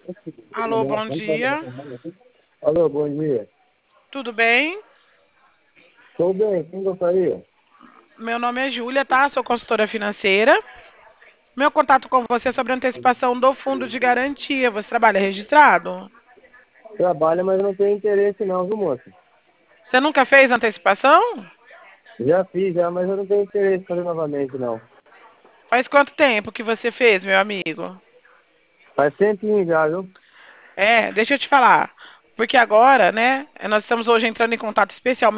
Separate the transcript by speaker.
Speaker 1: Alô, bom dia.
Speaker 2: Alô, bom dia.
Speaker 1: Tudo bem?
Speaker 2: Estou bem, quem gostaria?
Speaker 1: Meu nome é Júlia, tá? Sou consultora financeira. Meu contato com você é sobre a antecipação do fundo de garantia. Você trabalha registrado?
Speaker 2: Trabalha, mas não tenho interesse não, viu, moça?
Speaker 1: Você nunca fez antecipação?
Speaker 2: Já fiz, já, mas eu não tenho interesse em fazer novamente, não.
Speaker 1: Faz quanto tempo que você fez, meu amigo?
Speaker 2: Faz tempinho já, viu?
Speaker 1: Deixa eu te falar. Porque agora, né, nós estamos hoje entrando em contato especialmente